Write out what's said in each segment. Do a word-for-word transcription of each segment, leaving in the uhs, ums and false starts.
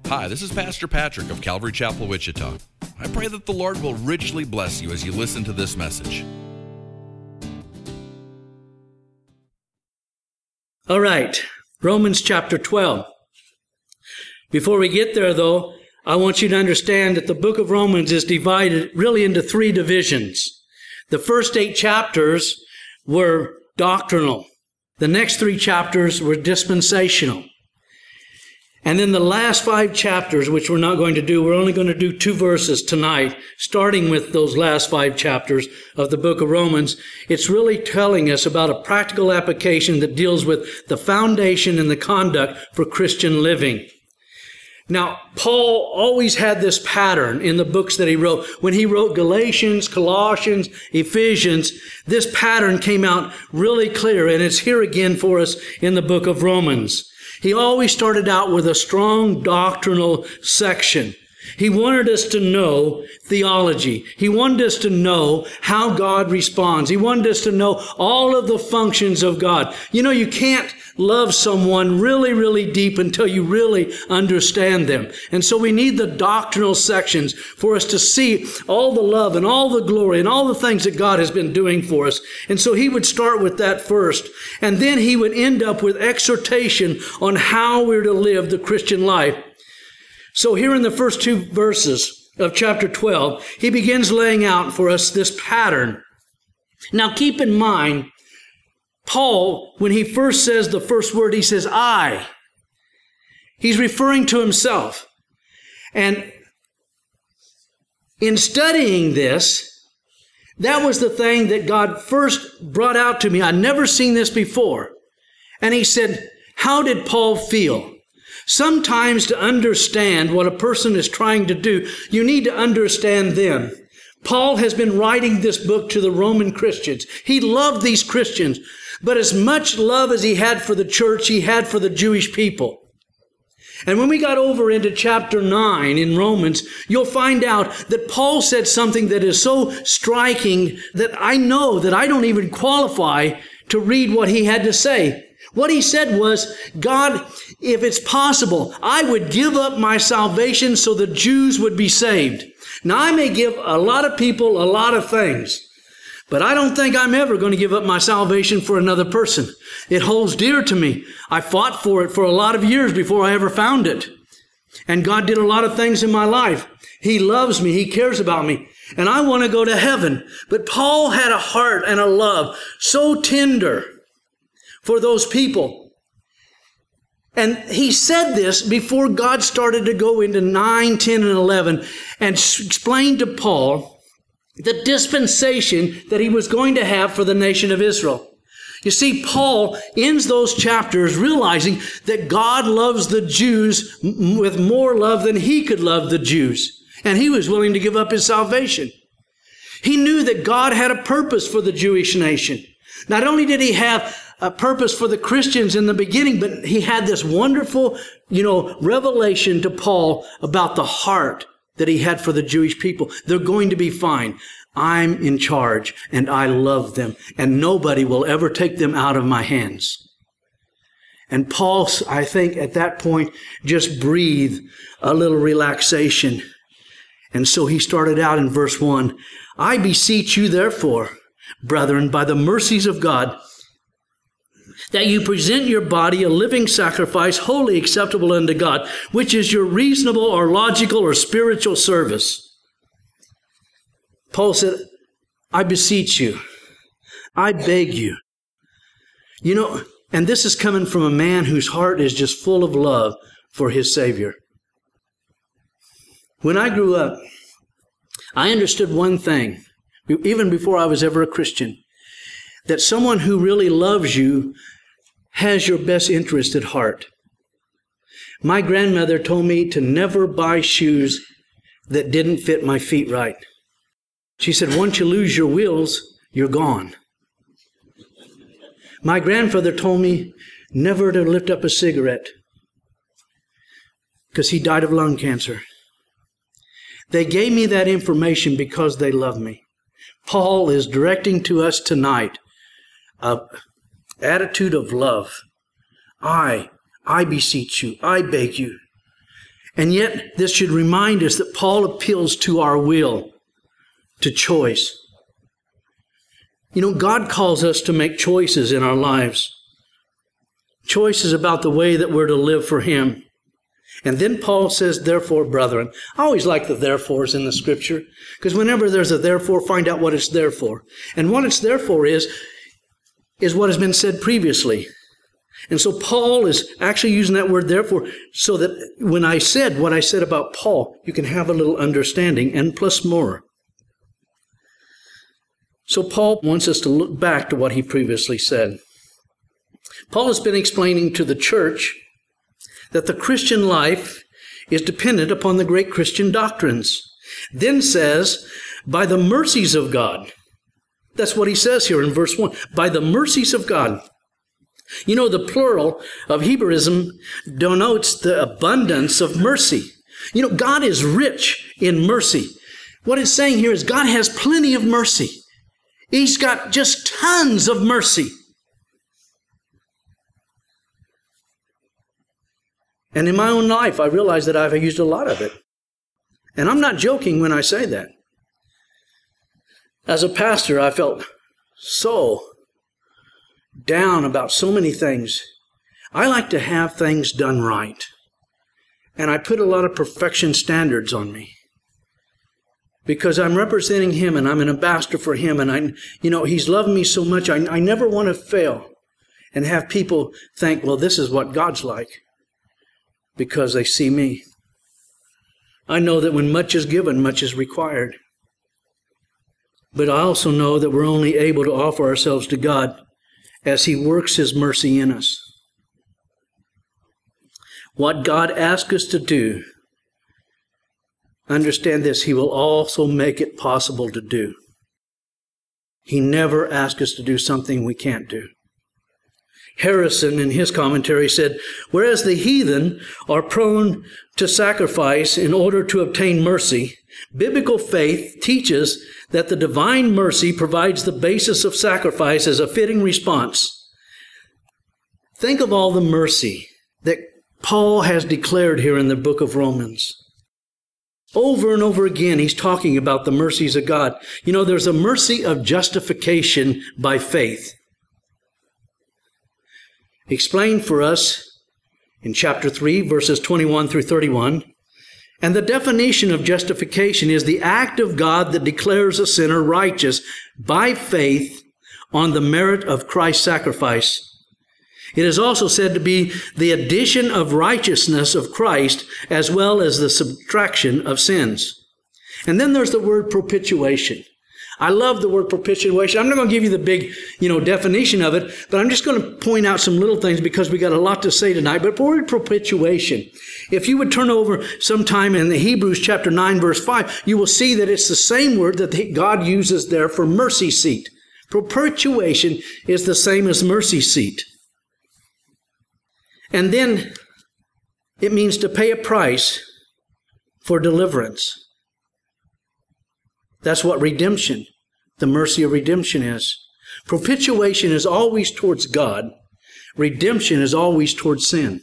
Hi, this is Pastor Patrick of Calvary Chapel, Wichita. I pray that the Lord will richly bless you as you listen to this message. All right, Romans chapter twelve. Before we get there, though, I want you to understand that the book of Romans is divided really into three divisions. The first eight chapters were doctrinal. The next three chapters were dispensational. And then the last five chapters, which we're not going to do, we're only going to do two verses tonight, starting with those last five chapters of the book of Romans. It's really telling us about a practical application that deals with the foundation and the conduct for Christian living. Now, Paul always had this pattern in the books that he wrote. When he wrote Galatians, Colossians, Ephesians, this pattern came out really clear, and it's here again for us in the book of Romans. He always started out with a strong doctrinal section. He wanted us to know theology. He wanted us to know how God responds. He wanted us to know all of the functions of God. You know, you can't love someone really, really deep until you really understand them. And so we need the doctrinal sections for us to see all the love and all the glory and all the things that God has been doing for us. And so he would start with that first. And then he would end up with exhortation on how we're to live the Christian life. So here in the first two verses of chapter twelve, he begins laying out for us this pattern. Now keep in mind, Paul, when he first says the first word, he says, I. He's referring to himself. And in studying this, that was the thing that God first brought out to me. I'd never seen this before. And he said, how did Paul feel? Sometimes to understand what a person is trying to do, you need to understand them. Paul has been writing this book to the Roman Christians. He loved these Christians, but as much love as he had for the church, he had for the Jewish people. And when we got over into chapter nine in Romans, you'll find out that Paul said something that is so striking that I know that I don't even qualify to read what he had to say. What he said was, God, if it's possible, I would give up my salvation so the Jews would be saved. Now, I may give a lot of people a lot of things, but I don't think I'm ever going to give up my salvation for another person. It holds dear to me. I fought for it for a lot of years before I ever found it. And God did a lot of things in my life. He loves me. He cares about me. And I want to go to heaven. But Paul had a heart and a love so tender for those people. And he said this before God started to go into nine, ten, and eleven and explained to Paul the dispensation that he was going to have for the nation of Israel. You see, Paul ends those chapters realizing that God loves the Jews with more love than he could love the Jews. And he was willing to give up his salvation. He knew that God had a purpose for the Jewish nation. Not only did he have a purpose for the Christians in the beginning, but he had this wonderful, you know, revelation to Paul about the heart that he had for the Jewish people. They're going to be fine. I'm in charge and I love them and nobody will ever take them out of my hands. And Paul, I think at that point, just breathed a little relaxation. And so he started out in verse one, I beseech you therefore, brethren, by the mercies of God, that you present your body a living sacrifice, wholly acceptable unto God, which is your reasonable or logical or spiritual service. Paul said, I beseech you. I beg you. You know, and this is coming from a man whose heart is just full of love for his Savior. When I grew up, I understood one thing, even before I was ever a Christian, that someone who really loves you has your best interest at heart. My grandmother told me to never buy shoes that didn't fit my feet right. She said, once you lose your wheels, you're gone. My grandfather told me never to lift up a cigarette because he died of lung cancer. They gave me that information because they love me. Paul is directing to us tonight an attitude of love. I, I beseech you, I beg you. And yet, this should remind us that Paul appeals to our will, to choice. You know, God calls us to make choices in our lives. Choices about the way that we're to live for Him. And then Paul says, therefore, brethren. I always like the therefores in the Scripture, because whenever there's a therefore, find out what it's there for. And what it's there for is, is what has been said previously. And so Paul is actually using that word therefore, so that when I said what I said about Paul, you can have a little understanding, and plus more. So Paul wants us to look back to what he previously said. Paul has been explaining to the church that the Christian life is dependent upon the great Christian doctrines. Then says, by the mercies of God. That's what he says here in verse one. By the mercies of God. You know, the plural of Hebrewism denotes the abundance of mercy. You know, God is rich in mercy. What it's saying here is God has plenty of mercy. He's got just tons of mercy. And in my own life, I realize that I've used a lot of it. And I'm not joking when I say that. As a pastor, I felt so down about so many things. I like to have things done right. And I put a lot of perfection standards on me. Because I'm representing Him and I'm an ambassador for Him. And I, you know, He's loved me so much. I, I never want to fail and have people think, well, this is what God's like. Because they see me. I know that when much is given, much is required. But I also know that we're only able to offer ourselves to God as He works His mercy in us. What God asks us to do, understand this, He will also make it possible to do. He never asks us to do something we can't do. Harrison, in his commentary, said, whereas the heathen are prone to sacrifice in order to obtain mercy, biblical faith teaches that the divine mercy provides the basis of sacrifice as a fitting response. Think of all the mercy that Paul has declared here in the book of Romans. Over and over again, he's talking about the mercies of God. You know, there's a mercy of justification by faith. Explained for us in chapter three, verses twenty-one through thirty-one. And the definition of justification is the act of God that declares a sinner righteous by faith on the merit of Christ's sacrifice. It is also said to be the addition of righteousness of Christ as well as the subtraction of sins. And then there's the word propitiation. I love the word propitiation. I'm not going to give you the big, you know, definition of it, but I'm just going to point out some little things because we got a lot to say tonight. But the word propitiation, if you would turn over sometime in the Hebrews chapter nine, verse five, you will see that it's the same word that God uses there for mercy seat. Propitiation is the same as mercy seat. And then it means to pay a price for deliverance. That's what redemption, the mercy of redemption is. Propitiation is always towards God. Redemption is always towards sin.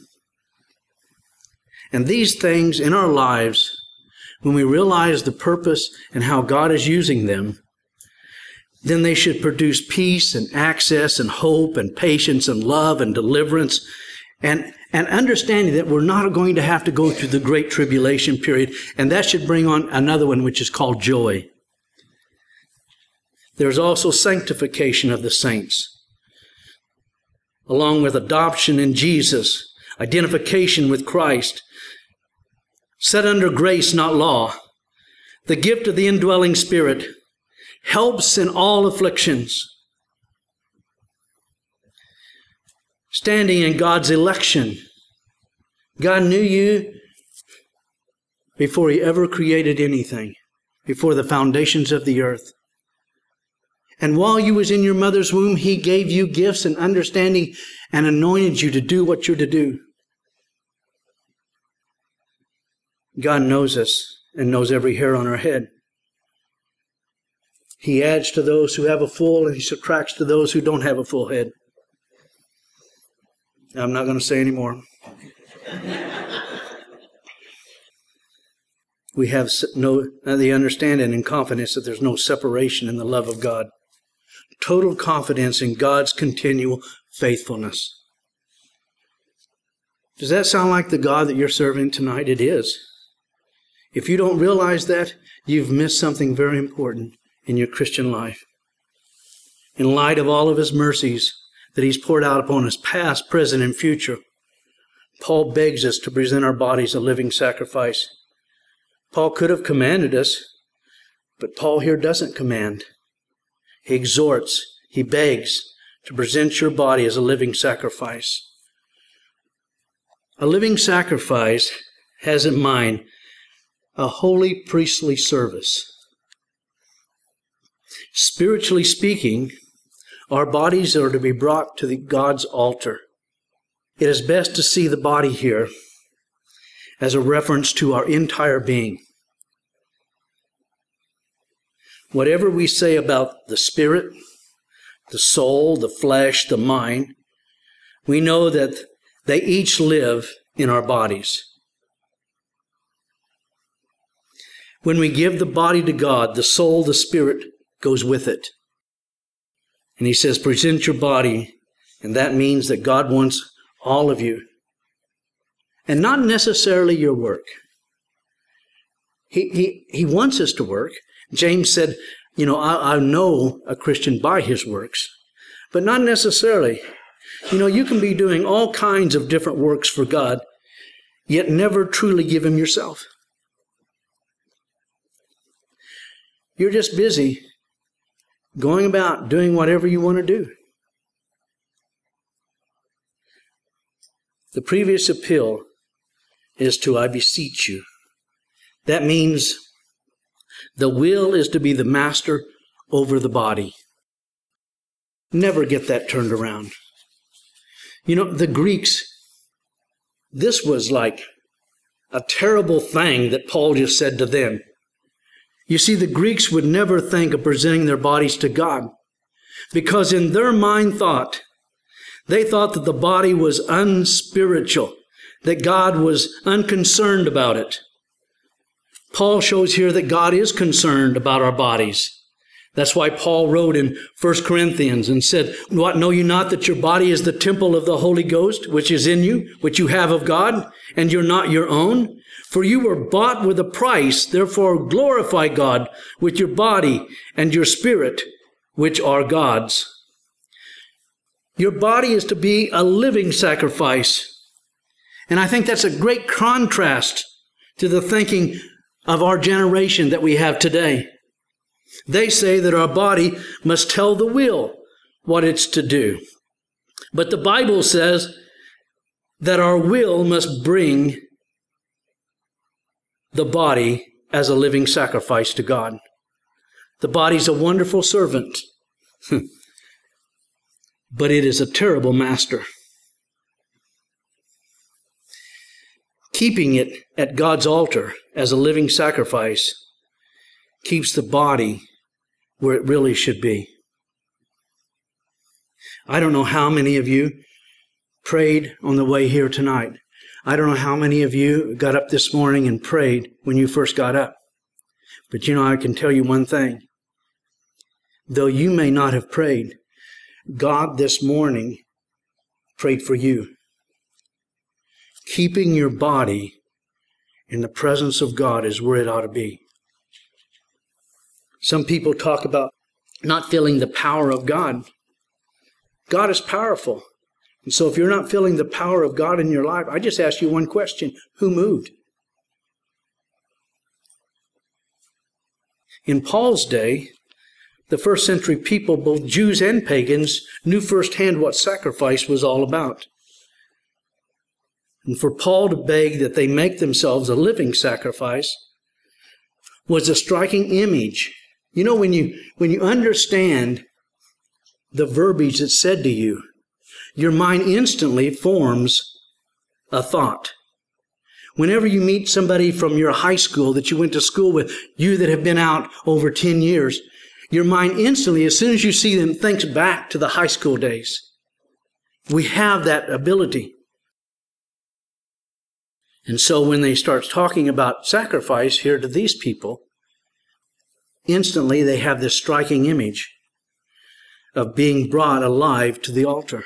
And these things in our lives, when we realize the purpose and how God is using them, then they should produce peace and access and hope and patience and love and deliverance and, and understanding that we're not going to have to go through the great tribulation period. And that should bring on another one, which is called joy. There's also sanctification of the saints, along with adoption in Jesus, identification with Christ, set under grace, not law, the gift of the indwelling Spirit, helps in all afflictions, standing in God's election. God knew you before He ever created anything, before the foundations of the earth. And while you was in your mother's womb, He gave you gifts and understanding and anointed you to do what you're to do. God knows us and knows every hair on our head. He adds to those who have a full and He subtracts to those who don't have a full head. I'm not going to say any more. we have no, the understanding and confidence that there's no separation in the love of God. Total confidence in God's continual faithfulness. Does that sound like the God that you're serving tonight? It is. If you don't realize that, you've missed something very important in your Christian life. In light of all of His mercies that He's poured out upon us, past, present, and future, Paul begs us to present our bodies a living sacrifice. Paul could have commanded us, but Paul here doesn't command. He exhorts, he begs to present your body as a living sacrifice. A living sacrifice has in mind a holy priestly service. Spiritually speaking, our bodies are to be brought to the God's altar. It is best to see the body here as a reference to our entire being. Whatever we say about the spirit, the soul, the flesh, the mind, we know that they each live in our bodies. When we give the body to God, the soul, the spirit goes with it. And He says, present your body, and that means that God wants all of you. And not necessarily your work. He, he, he wants us to work. James said, you know, I, I know a Christian by his works, but not necessarily. You know, you can be doing all kinds of different works for God, yet never truly give Him yourself. You're just busy going about doing whatever you want to do. The previous appeal is to, I beseech you. That means the will is to be the master over the body. Never get that turned around. You know, the Greeks, this was like a terrible thing that Paul just said to them. You see, the Greeks would never think of presenting their bodies to God, because in their mind thought, they thought that the body was unspiritual, that God was unconcerned about it. Paul shows here that God is concerned about our bodies. That's why Paul wrote in First Corinthians and said, what, know you not that your body is the temple of the Holy Ghost, which is in you, which you have of God, and you're not your own? For you were bought with a price, therefore glorify God with your body and your spirit, which are God's. Your body is to be a living sacrifice. And I think that's a great contrast to the thinking of our generation that we have today. They say that our body must tell the will what it's to do. But the Bible says that our will must bring the body as a living sacrifice to God. The body's a wonderful servant, but it is a terrible master. Keeping it at God's altar as a living sacrifice keeps the body where it really should be. I don't know how many of you prayed on the way here tonight. I don't know how many of you got up this morning and prayed when you first got up. But you know, I can tell you one thing. Though you may not have prayed, God this morning prayed for you. Keeping your body in the presence of God is where it ought to be. Some people talk about not feeling the power of God. God is powerful. And so if you're not feeling the power of God in your life, I just ask you one question. Who moved? In Paul's day, the first century people, both Jews and pagans, knew firsthand what sacrifice was all about. And for Paul to beg that they make themselves a living sacrifice was a striking image. You know, when you when you understand the verbiage that's said to you, your mind instantly forms a thought. Whenever you meet somebody from your high school that you went to school with, you that have been out over ten years, your mind instantly, as soon as you see them, thinks back to the high school days. We have that ability. And so when they start talking about sacrifice here to these people, instantly they have this striking image of being brought alive to the altar.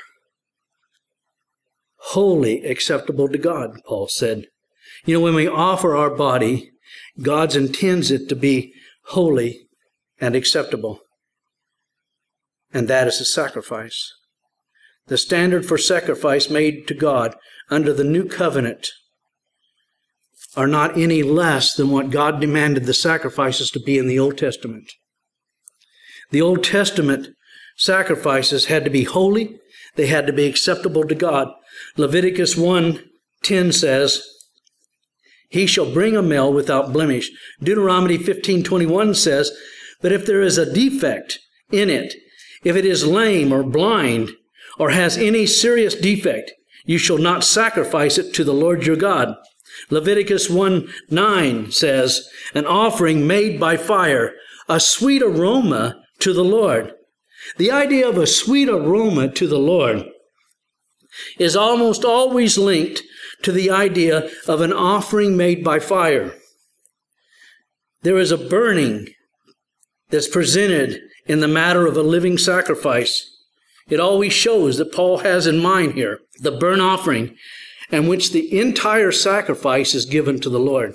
Holy, acceptable to God, Paul said. You know, when we offer our body, God intends it to be holy and acceptable. And that is a sacrifice. The standard for sacrifice made to God under the new covenant are not any less than what God demanded the sacrifices to be in the Old Testament. The Old Testament sacrifices had to be holy. They had to be acceptable to God. Leviticus one ten says, he shall bring a male without blemish. Deuteronomy fifteen twenty-one says, but if there is a defect in it, if it is lame or blind or has any serious defect, you shall not sacrifice it to the Lord your God. Leviticus one nine says, an offering made by fire, a sweet aroma to the Lord. The idea of a sweet aroma to the Lord is almost always linked to the idea of an offering made by fire. There is a burning that's presented in the matter of a living sacrifice. It always shows that Paul has in mind here the burnt offering in which the entire sacrifice is given to the Lord.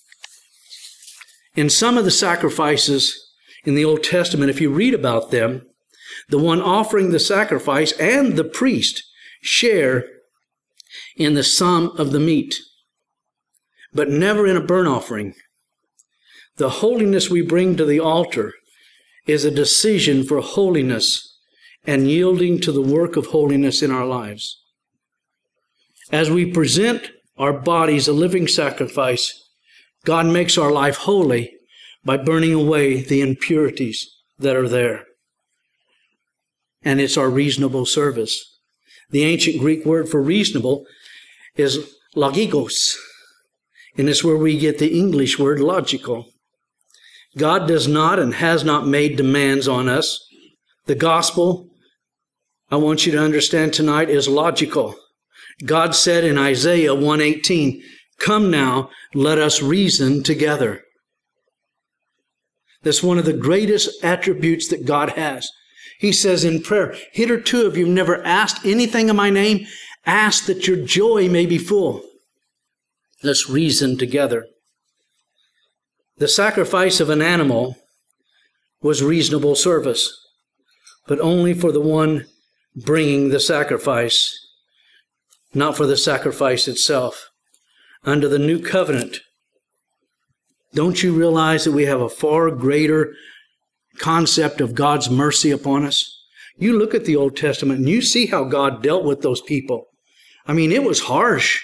In some of the sacrifices in the Old Testament, if you read about them, the one offering the sacrifice and the priest share in the sum of the meat, but never in a burnt offering. The holiness we bring to the altar is a decision for holiness and yielding to the work of holiness in our lives. As we present our bodies a living sacrifice, God makes our life holy by burning away the impurities that are there. And it's our reasonable service. The ancient Greek word for reasonable is logikos, and it's where we get the English word logical. God does not and has not made demands on us. The gospel, I want you to understand tonight, is logical. God said in Isaiah one eighteen, come now, let us reason together. That's one of the greatest attributes that God has. He says in prayer, hitherto have you never asked anything in my name? Ask that your joy may be full. Let's reason together. The sacrifice of an animal was reasonable service, but only for the one bringing the sacrifice, not for the sacrifice itself. Under the new covenant, don't you realize that we have a far greater concept of God's mercy upon us? You look at the Old Testament and you see how God dealt with those people. I mean, it was harsh.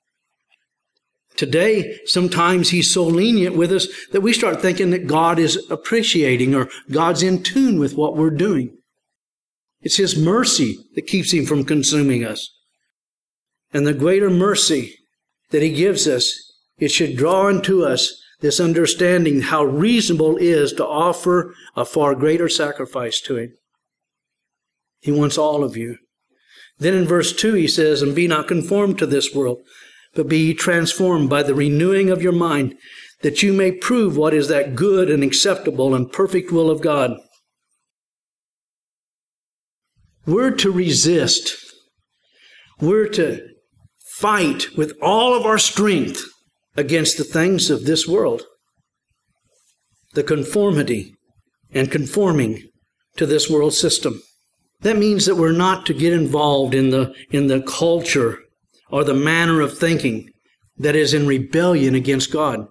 Today, sometimes He's so lenient with us that we start thinking that God is appreciating or God's in tune with what we're doing. It's His mercy that keeps Him from consuming us. And the greater mercy that He gives us, it should draw into us this understanding how reasonable it is to offer a far greater sacrifice to Him. He wants all of you. Then in verse two he says, and be not conformed to this world, but be ye transformed by the renewing of your mind, that you may prove what is that good and acceptable and perfect will of God. We're to resist. We're to fight with all of our strength against the things of this world. The conformity and conforming to this world system. That means that we're not to get involved in the, in the culture or the manner of thinking that is in rebellion against God.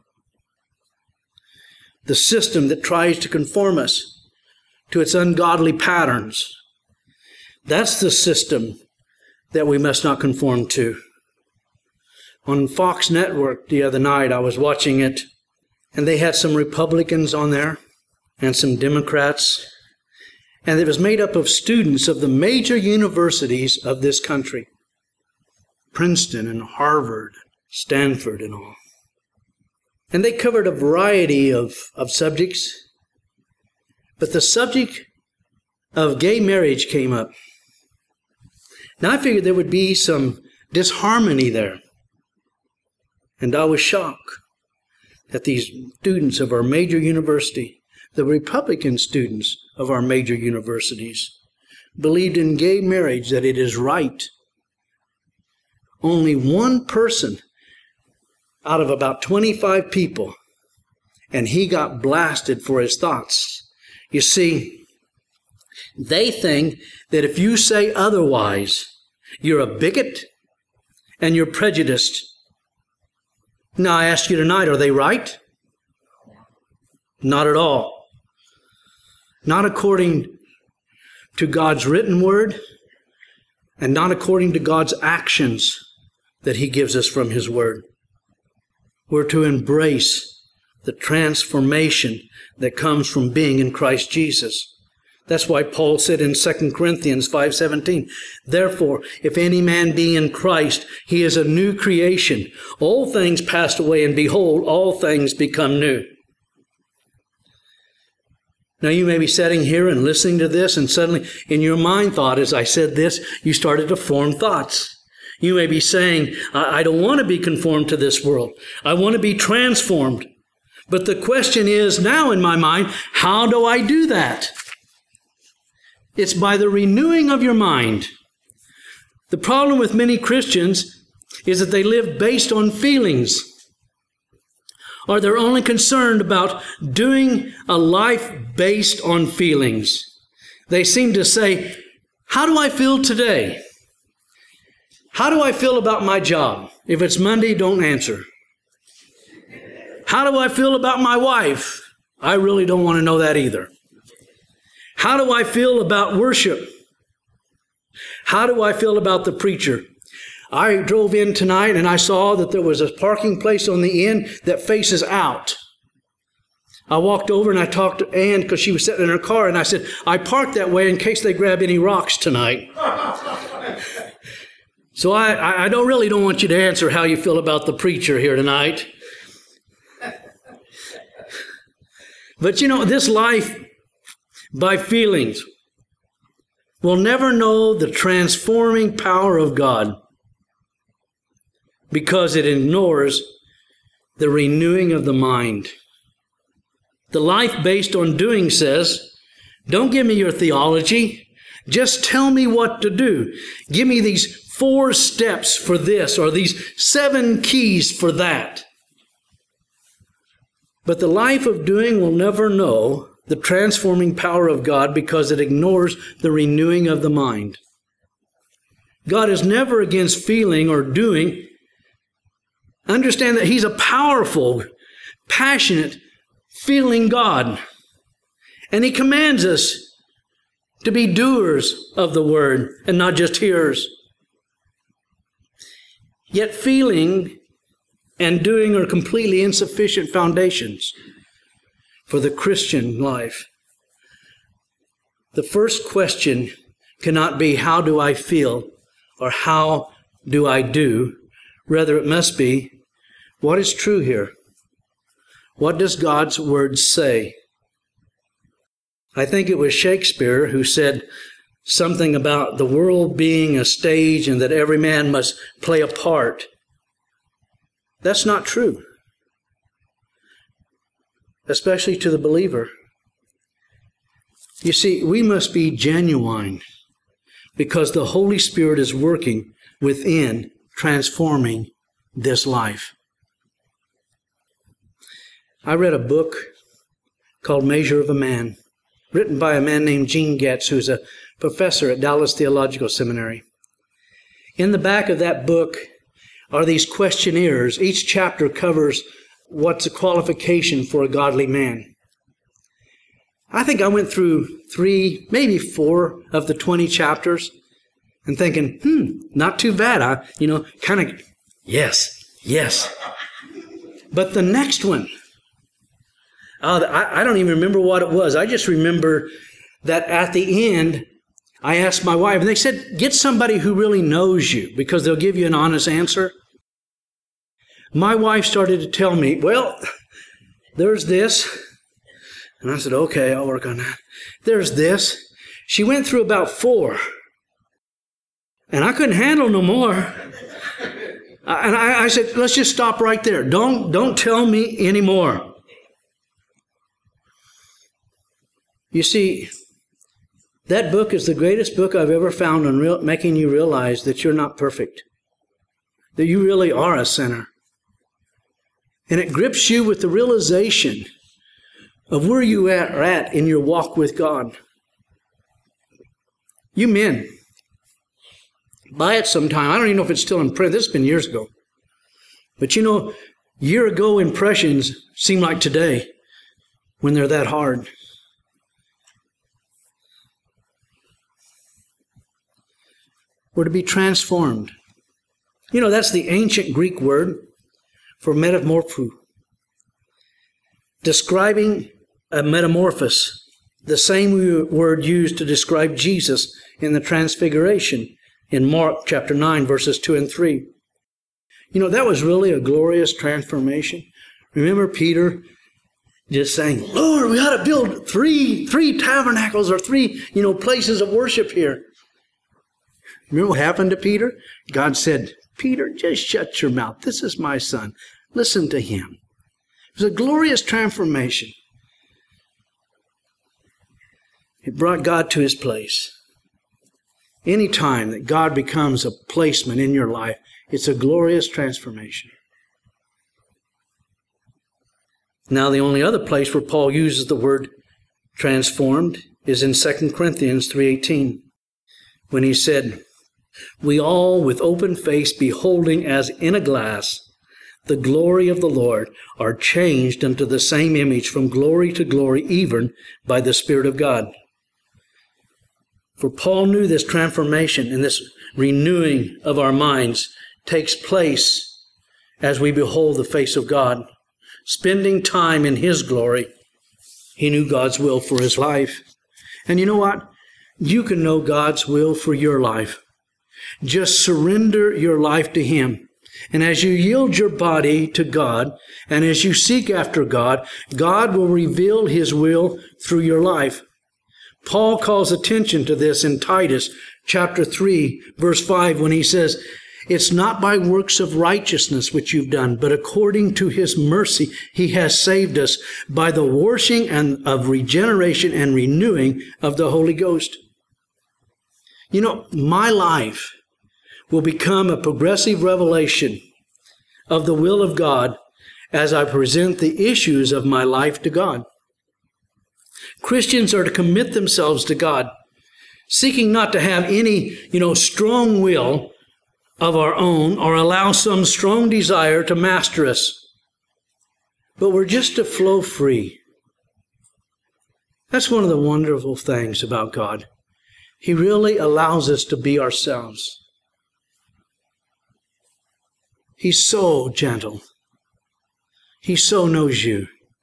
The system that tries to conform us to its ungodly patterns. That's the system that we must not conform to. On Fox Network the other night, I was watching it, and they had some Republicans on there and some Democrats, and it was made up of students of the major universities of this country. Princeton and Harvard, Stanford and all. And they covered a variety of, of subjects, but the subject of gay marriage came up. Now I figured there would be some disharmony there. And I was shocked that these students of our major university, the Republican students of our major universities, believed in gay marriage, that it is right. Only one person out of about twenty-five people, and he got blasted for his thoughts. You see, they think that if you say otherwise, you're a bigot and you're prejudiced. Now I ask you tonight, are they right? Not at all. Not according to God's written word, and not according to God's actions that He gives us from His word. We're to embrace the transformation that comes from being in Christ Jesus. That's why Paul said in Second Corinthians five seventeen, therefore, if any man be in Christ, he is a new creation. All things passed away, and behold, all things become new. Now you may be sitting here and listening to this, and suddenly in your mind thought, as I said this, you started to form thoughts. You may be saying, I, I don't want to be conformed to this world. I want to be transformed. But the question is now in my mind, how do I do that? It's by the renewing of your mind. The problem with many Christians is that they live based on feelings, or they're only concerned about doing a life based on feelings. They seem to say, how do I feel today? How do I feel about my job? If it's Monday, don't answer. How do I feel about my wife? I really don't want to know that either. How do I feel about worship? How do I feel about the preacher? I drove in tonight and I saw that there was a parking place on the end that faces out. I walked over and I talked to Ann because she was sitting in her car, and I said, I parked that way in case they grab any rocks tonight. So I, I don't really don't want you to answer how you feel about the preacher here tonight. But you know, this life by feelings will never know the transforming power of God, because it ignores the renewing of the mind. The life based on doing says, don't give me your theology, just tell me what to do. Give me these four steps for this, or these seven keys for that. But the life of doing will never know the transforming power of God, because it ignores the renewing of the mind. God is never against feeling or doing. Understand that He's a powerful, passionate, feeling God. And He commands us to be doers of the word and not just hearers. Yet feeling and doing are completely insufficient foundations for the Christian life. The first question cannot be, how do I feel, or how do I do? Rather, it must be, what is true here? What does God's word say? I think it was Shakespeare who said something about the world being a stage and that every man must play a part. That's not true, especially to the believer. You see, we must be genuine, because the Holy Spirit is working within, transforming this life. I read a book called Measure of a Man, written by a man named Gene Getz, who's a professor at Dallas Theological Seminary. In the back of that book are these questionnaires. Each chapter covers what's a qualification for a godly man. I think I went through three, maybe four of the twenty chapters and thinking, hmm, not too bad. I, you know, kind of, yes, yes. But the next one, uh, I, I don't even remember what it was. I just remember that at the end, I asked my wife, and they said, get somebody who really knows you, because they'll give you an honest answer. My wife started to tell me, well, there's this. And I said, okay, I'll work on that. There's this. She went through about four. And I couldn't handle no more. And I, I said, let's just stop right there. Don't, don't tell me anymore. You see, that book is the greatest book I've ever found on real, making you realize that you're not perfect, that you really are a sinner. And it grips you with the realization of where you are at in your walk with God. You men, buy it sometime. I don't even know if it's still in print. This has been years ago. But you know, year ago impressions seem like today when they're that hard. We're to be transformed. You know, that's the ancient Greek word for metamorpho, describing a metamorphosis, the same word used to describe Jesus in the Transfiguration in Mark chapter nine, verses two and three. You know, that was really a glorious transformation. Remember Peter just saying, Lord, we ought to build three, three tabernacles or three, you know, places of worship here. Remember what happened to Peter? God said, Peter, just shut your mouth. This is my son. Listen to him. It was a glorious transformation. It brought God to his place. Any time that God becomes a placement in your life, it's a glorious transformation. Now, the only other place where Paul uses the word transformed is in Second Corinthians three eighteen, when he said, we all with open face beholding as in a glass the glory of the Lord are changed unto the same image from glory to glory, even by the Spirit of God. For Paul knew this transformation and this renewing of our minds takes place as we behold the face of God. Spending time in His glory, he knew God's will for his life. And you know what? You can know God's will for your life. Just surrender your life to Him. And as you yield your body to God, and as you seek after God, God will reveal His will through your life. Paul calls attention to this in Titus chapter three, verse five, when he says, it's not by works of righteousness which you've done, but according to His mercy, He has saved us by the washing and of regeneration and renewing of the Holy Ghost. You know, my life will become a progressive revelation of the will of God as I present the issues of my life to God. Christians are to commit themselves to God, seeking not to have any, you know, strong will of our own or allow some strong desire to master us. But we're just to flow free. That's one of the wonderful things about God. He really allows us to be ourselves. He's so gentle. He so knows you.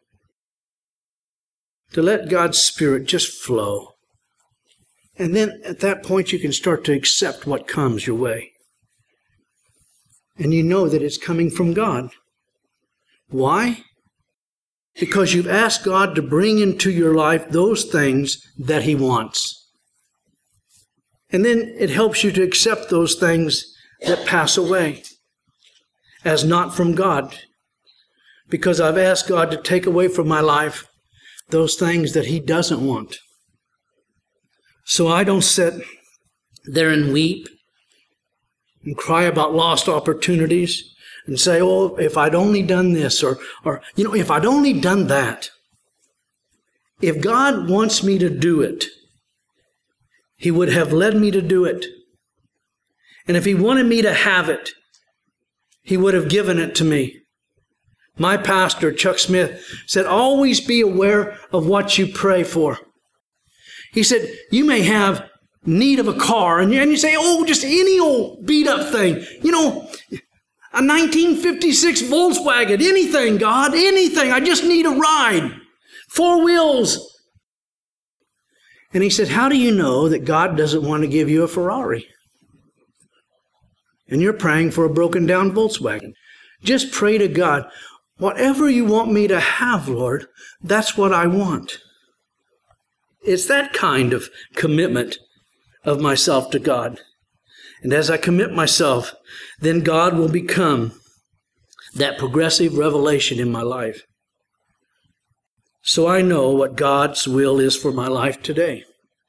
To let God's Spirit just flow. And then at that point you can start to accept what comes your way. And you know that it's coming from God. Why? Because you've asked God to bring into your life those things that He wants. And then it helps you to accept those things that pass away as not from God. Because I've asked God to take away from my life those things that He doesn't want. So I don't sit there and weep and cry about lost opportunities and say, oh, if I'd only done this, or, or, you know, if I'd only done that. If God wants me to do it, He would have led me to do it. And if He wanted me to have it, He would have given it to me. My pastor, Chuck Smith, said, always be aware of what you pray for. He said, you may have need of a car, and you, and you say, oh, just any old beat-up thing. You know, a nineteen fifty-six Volkswagen, anything, God, anything. I just need a ride. Four wheels. And he said, how do you know that God doesn't want to give you a Ferrari? And you're praying for a broken-down Volkswagen. Just pray to God, whatever you want me to have, Lord, that's what I want. It's that kind of commitment of myself to God. And as I commit myself, then God will become that progressive revelation in my life. So I know what God's will is for my life today.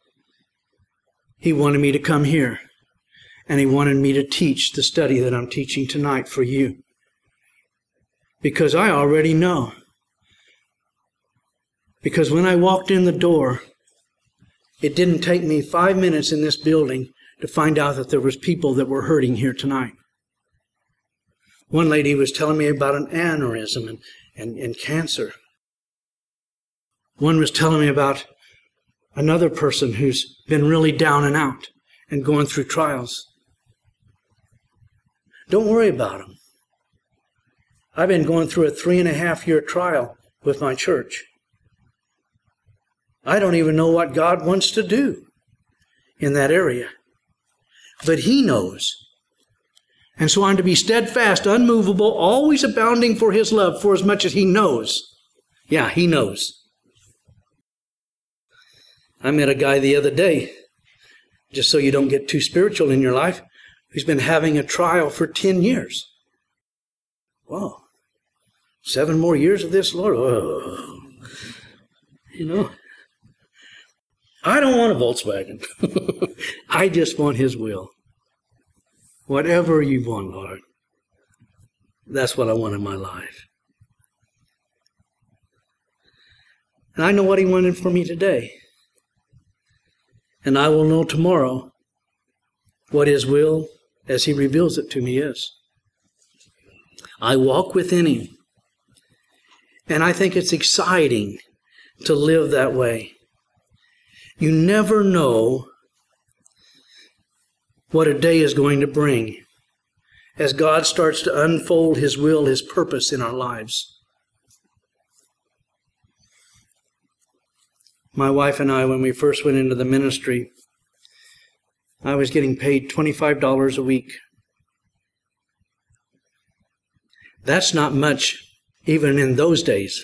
He wanted me to come here, and He wanted me to teach the study that I'm teaching tonight for you. Because I already know. Because when I walked in the door, it didn't take me five minutes in this building to find out that there was people that were hurting here tonight. One lady was telling me about an aneurysm and, and, and cancer. One was telling me about another person who's been really down and out and going through trials. Don't worry about them. I've been going through a three and a half year trial with my church. I don't even know what God wants to do in that area. But He knows. And so I'm to be steadfast, unmovable, always abounding for His love, for as much as He knows. Yeah, He knows. I met a guy the other day, just so you don't get too spiritual in your life, who's been having a trial for ten years. Whoa. Seven more years of this, Lord? Oh. You know, I don't want a Volkswagen. I just want His will. Whatever you want, Lord. That's what I want in my life. And I know what He wanted for me today. And I will know tomorrow what His will, as He reveals it to me, is. I walk within Him. And I think it's exciting to live that way. You never know what a day is going to bring as God starts to unfold His will, His purpose in our lives. My wife and I, when we first went into the ministry, I was getting paid twenty-five dollars a week. That's not much, even in those days.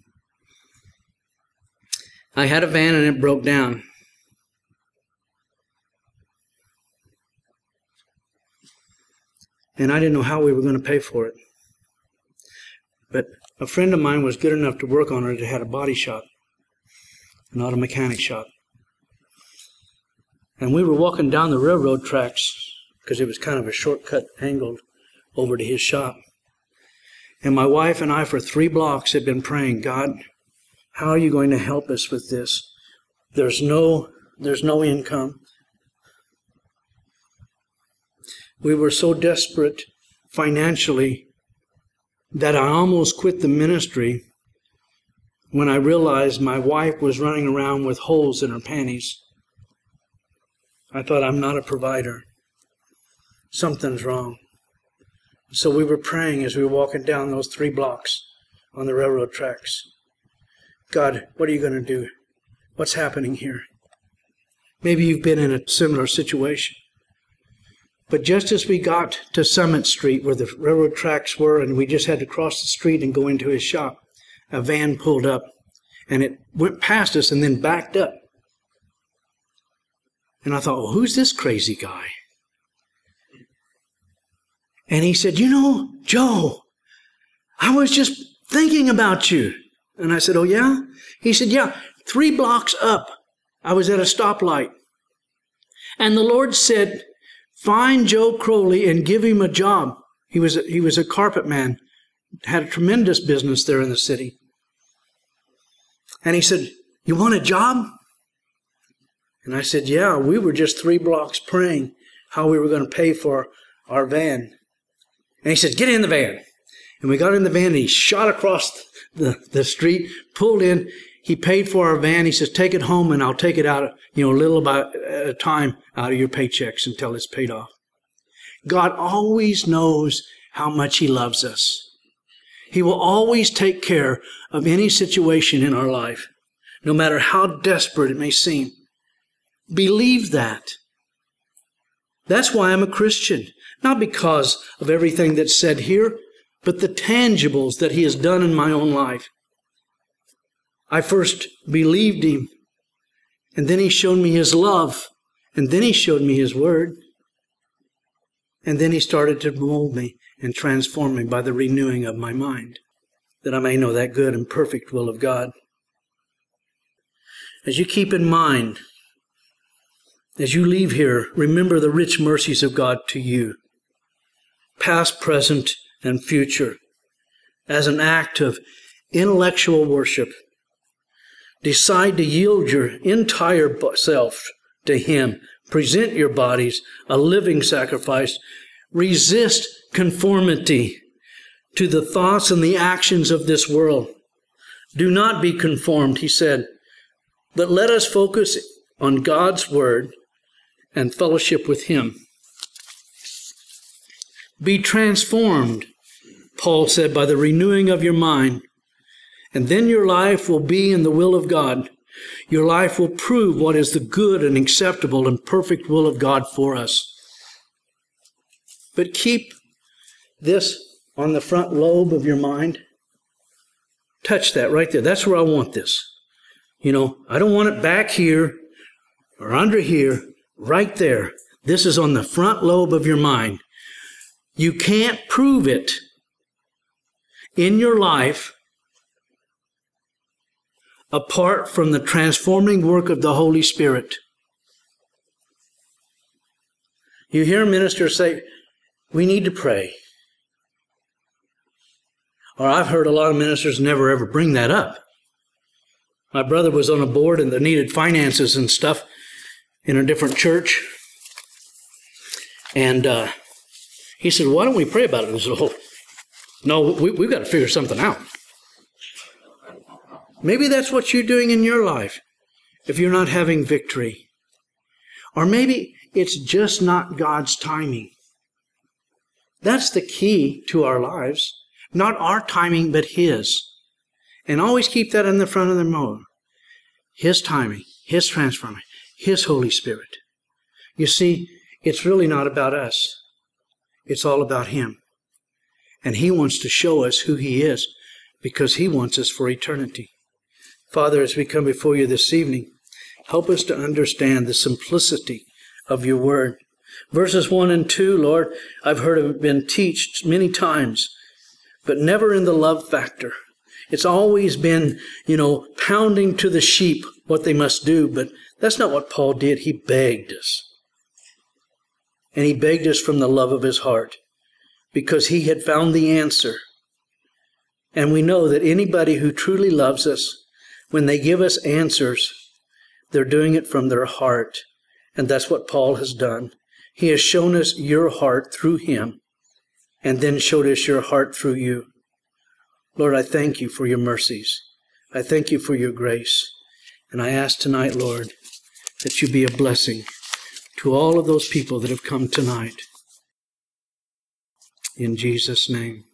I had a van and it broke down. And I didn't know how we were going to pay for it. But a friend of mine was good enough to work on it. It had a body shop, an auto mechanic shop. And we were walking down the railroad tracks, because it was kind of a shortcut angled over to his shop. And my wife and I, for three blocks, had been praying, God, how are you going to help us with this? There's no, there's no income. We were so desperate financially that I almost quit the ministry when I realized my wife was running around with holes in her panties. I thought, I'm not a provider. Something's wrong. So we were praying as we were walking down those three blocks on the railroad tracks. God, what are you going to do? What's happening here? Maybe you've been in a similar situation. But just as we got to Summit Street, where the railroad tracks were, and we just had to cross the street and go into his shop, a van pulled up, and it went past us and then backed up. And I thought, well, who's this crazy guy? And he said, you know, Joe, I was just thinking about you. And I said, oh, yeah? He said, yeah, three blocks up, I was at a stoplight. And the Lord said, find Joe Crowley and give him a job. He was a, he was a carpet man, had a tremendous business there in the city. And he said, you want a job? And I said, yeah, we were just three blocks praying how we were going to pay for our van. And he said, get in the van. And we got in the van and he shot across the, the street, pulled in. He paid for our van. He says, take it home and I'll take it out, you know, a little about at a time out of your paychecks until it's paid off. God always knows how much He loves us. He will always take care of any situation in our life, no matter how desperate it may seem. Believe that. That's why I'm a Christian. Not because of everything that's said here, but the tangibles that He has done in my own life. I first believed Him, and then He showed me His love, and then He showed me His Word. And then he started to mold me and transform me by the renewing of my mind, that I may know that good and perfect will of God. As you keep in mind, as you leave here, remember the rich mercies of God to you, past, present, and future, as an act of intellectual worship. Decide to yield your entire self to Him. Present your bodies a living sacrifice. Resist conformity to the thoughts and the actions of this world. Do not be conformed, he said, but let us focus on God's word and fellowship with Him. Be transformed, Paul said, by the renewing of your mind, and then your life will be in the will of God. Your life will prove what is the good and acceptable and perfect will of God for us. But keep this on the front lobe of your mind. Touch that right there. That's where I want this. You know, I don't want it back here or under here, right there. This is on the front lobe of your mind. You can't prove it in your life apart from the transforming work of the Holy Spirit. You hear ministers say, we need to pray. Or I've heard a lot of ministers never ever bring that up. My brother was on a board and they needed finances and stuff in a different church. And uh, he said, why don't we pray about it? I said, oh, no, we, we've got to figure something out. Maybe that's what you're doing in your life if you're not having victory. Or maybe it's just not God's timing. That's the key to our lives. Not our timing, but His. And always keep that in the front of the mind. His timing, His transformation, His Holy Spirit. You see, it's really not about us. It's all about Him. And He wants to show us who He is because He wants us for eternity. Father, as we come before you this evening, help us to understand the simplicity of your word. Verses one and two, Lord, I've heard it been taught many times, but never in the love factor. It's always been, you know, pounding to the sheep what they must do, but that's not what Paul did. He begged us. And he begged us from the love of his heart because he had found the answer. And we know that anybody who truly loves us, when they give us answers, they're doing it from their heart. And that's what Paul has done. He has shown us your heart through him and then showed us your heart through you. Lord, I thank you for your mercies. I thank you for your grace. And I ask tonight, Lord, that you be a blessing to all of those people that have come tonight. In Jesus' name.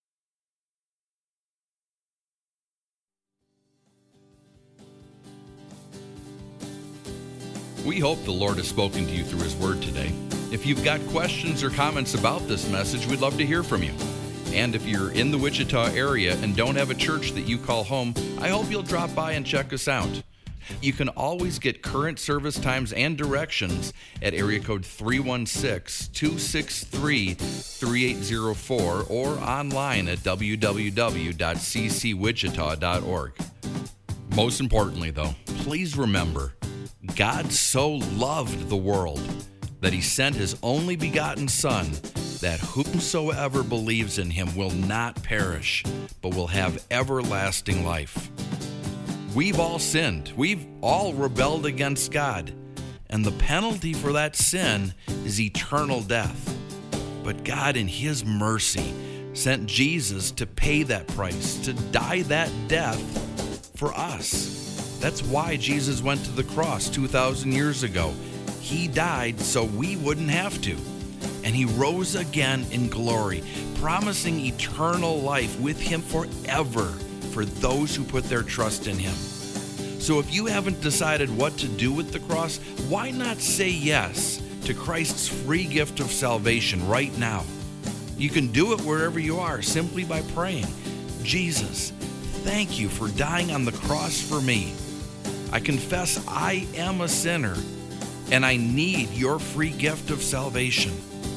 We hope the Lord has spoken to you through His Word today. If you've got questions or comments about this message, we'd love to hear from you. And if you're in the Wichita area and don't have a church that you call home, I hope you'll drop by and check us out. You can always get current service times and directions at area code three one six, two six three, three eight zero four or online at w w w dot c c wichita dot org. Most importantly, though, please remember, God so loved the world that He sent His only begotten Son, that whomsoever believes in Him will not perish, but will have everlasting life. We've all sinned. We've all rebelled against God. And the penalty for that sin is eternal death. But God, in His mercy, sent Jesus to pay that price, to die that death for us. That's why Jesus went to the cross two thousand years ago. He died so we wouldn't have to. And He rose again in glory, promising eternal life with Him forever for those who put their trust in Him. So if you haven't decided what to do with the cross, why not say yes to Christ's free gift of salvation right now? You can do it wherever you are simply by praying, Jesus, thank you for dying on the cross for me. I confess I am a sinner and I need your free gift of salvation.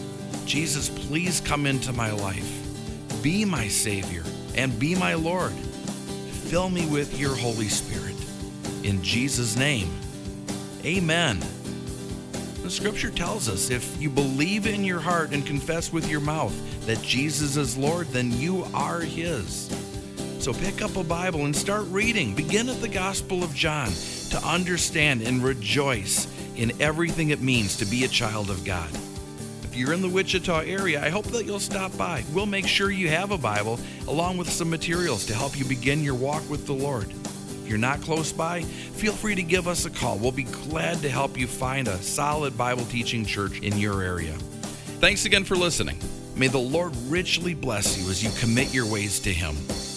Jesus, please come into my life. Be my Savior and be my Lord. Fill me with your Holy Spirit. In Jesus' name, amen. The scripture tells us if you believe in your heart and confess with your mouth that Jesus is Lord, then you are His. So pick up a Bible and start reading. Begin at the Gospel of John to understand and rejoice in everything it means to be a child of God. If you're in the Wichita area, I hope that you'll stop by. We'll make sure you have a Bible along with some materials to help you begin your walk with the Lord. If you're not close by, feel free to give us a call. We'll be glad to help you find a solid Bible teaching church in your area. Thanks again for listening. May the Lord richly bless you as you commit your ways to Him.